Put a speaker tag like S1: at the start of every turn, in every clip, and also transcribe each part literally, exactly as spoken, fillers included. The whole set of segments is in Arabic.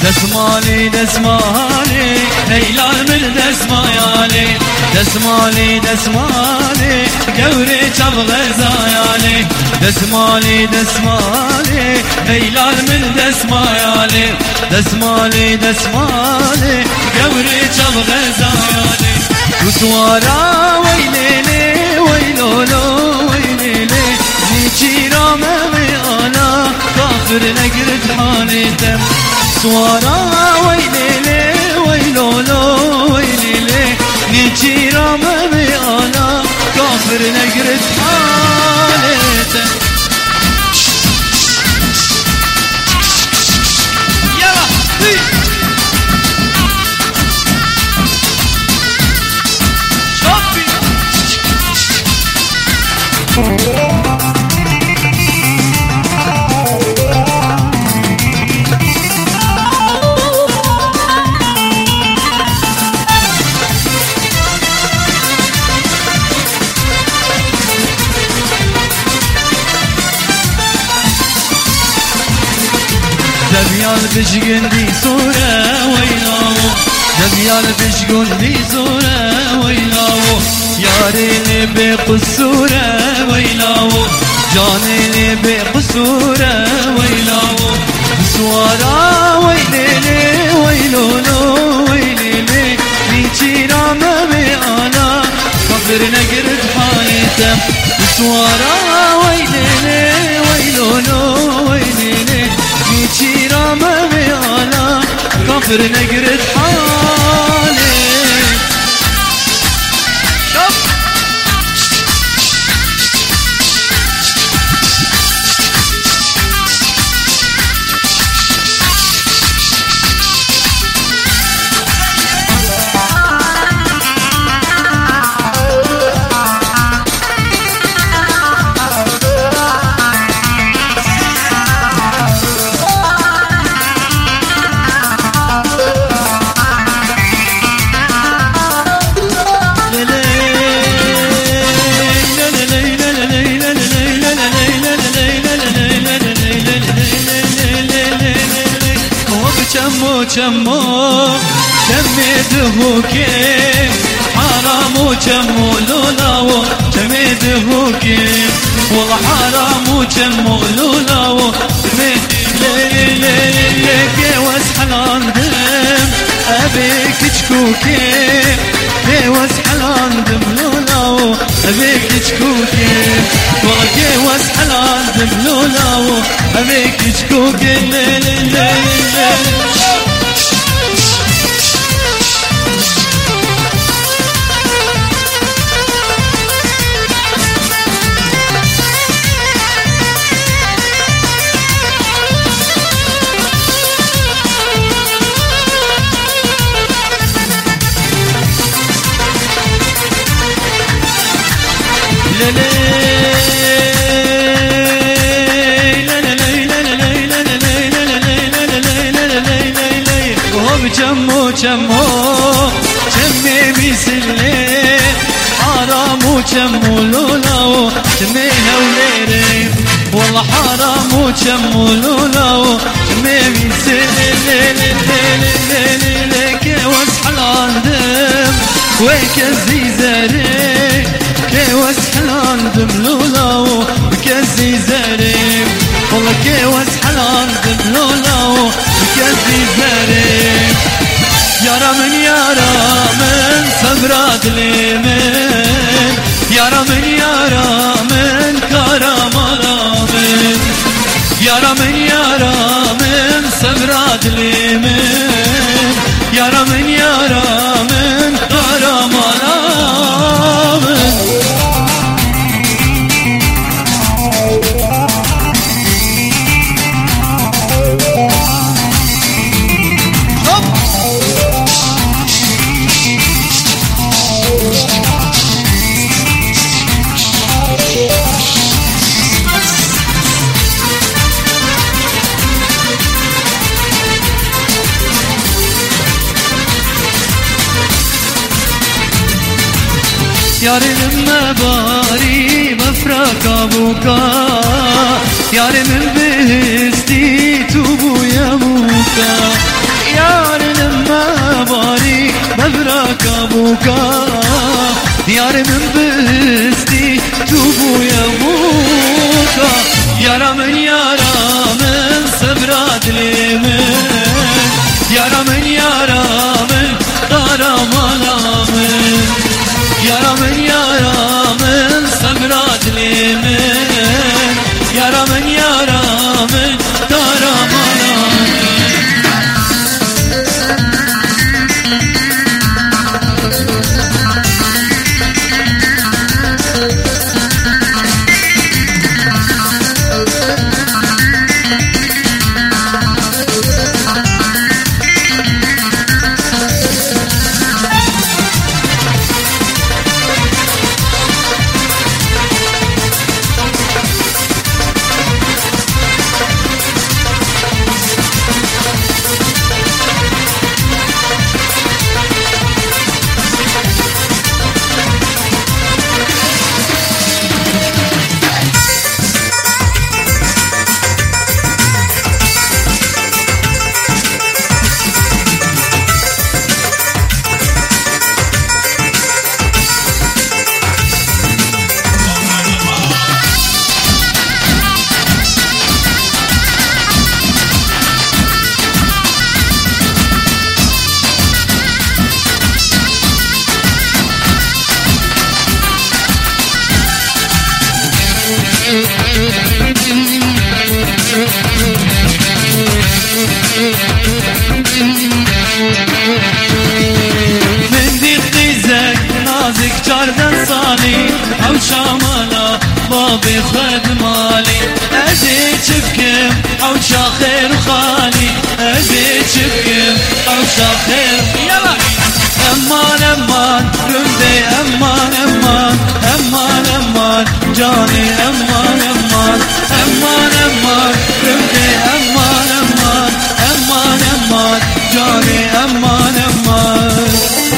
S1: دسمالي دسمالي هيلال من دسمايالي دسمالي دسمالي قوري تبغى زايالي دسمالي دسمالي هيلال من دسمايالي دسمالي دسمالي قوري تبغى زايالي وسوارا ويليلي ويلولو ويليلي نيجي رامي انا كافر نقرد حاليتم سوارا ويليلي ويلولو ويليلي نيجي رامي انا كافر نقرد حاليتم دبيال بشقن دي صورة ويلاو دبيال بشقن دي صورة ويلاو ياريني بقصورة ويلاو جانيني بقصورة ويلاو بسوارا ويليلي ويلولو ويليلي نيجي رامي انا كفر نقرد حاليتم بسوارا ويليلي ويلولو ويليلي نيجي رامي انا كفر نقرد حالي چمو چمو چمیده که حرامو چمو لولاو چمیده که والله حرامو چمو لولاو چمیده که واسحلاندم ابيك تشكوكي كي واسحلاندم لولاو ابيك تشكوكي والله كي واسحلاندم لولاو ابيك تشكوكي ليل ليل چمو چمو چمي بيسلي حرام چمو لولاو چمي هوليري والله حرام چمو لولاو چمي بيسلي كي واسحلاندم ويك الزيزاري كي واسحلاندم لولاو كالزيزاري والله كي واسحلاندم لولاو كالزيزاري يارا من يارا من صبرات لي من يارا من يارا من كرم من يارا من يارا من صبرات لي من يارا من يارا من كرم من Yarim mebari mefrak abuka Yarim behesti tu bu yamuka مفرق ابوكا يار من بستي توبو يا ابوكا يارا من يارا من صبرات لمن يارا من يارا من دارا مالا من يارا من يارا من صبرات لمن يارا من يارا من دارا مالا من دي قيزك نازك جاردن صالي او شامالا بابي خد مالي اجي تبكم او شاخير خالي اجي تبكم او شاخير يلا امان امان رمدي امان امان امان امان جاني امان امان امان امان رمدي امان امان امان امان جاني امان امان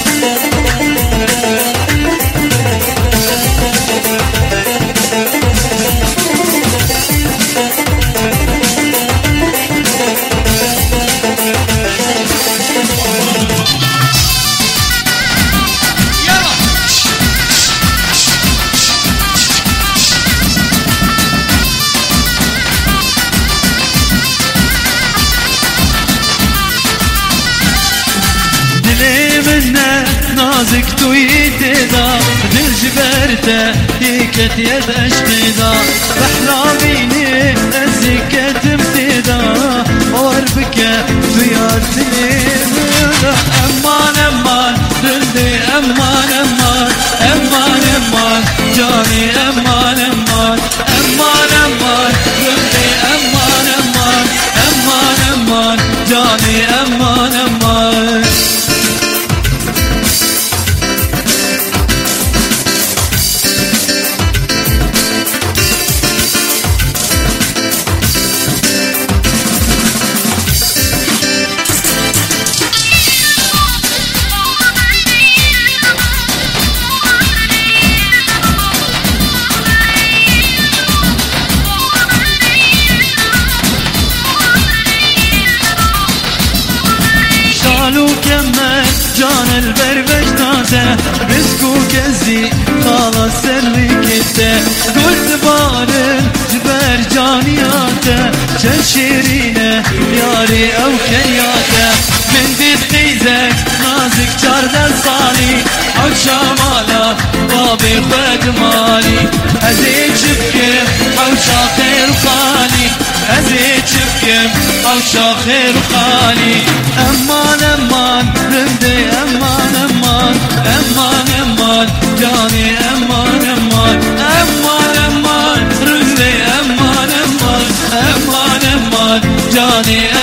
S1: نازك تويتدا دل جبرته هيكت يد اشقدا بحلاميني ازيكت امتدا واربك زيارتني امان امان دلدي امان امان امان امان جاني امان امان امان امان دلدي امان امان امان امان جاني امان امان جان البربش تازه رزقو كزي خلاص سرلي كته قلت بارن جبر جانياته شن شيرينه ياري او كرياته من ديت قيزك نازك جاردن صالي او شامالا بابي خد مالي ازيد شبكم او شاخير خالي ازيد شبكم او شاخير خالي امان امان رمدي امان امان امان امان جاني امان امان امان امان رمدي امان امان امان امان جاني